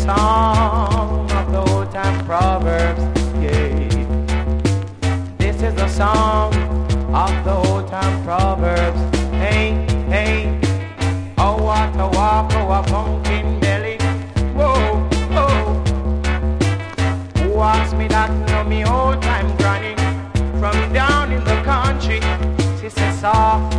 song of the old time proverbs, yeah. This is the song of the old time proverbs. Hey, hey, oh what a walk, oh a pumpkin belly. Whoa, whoa. Who asked me that? No, me old time granny from down in the country. She said soft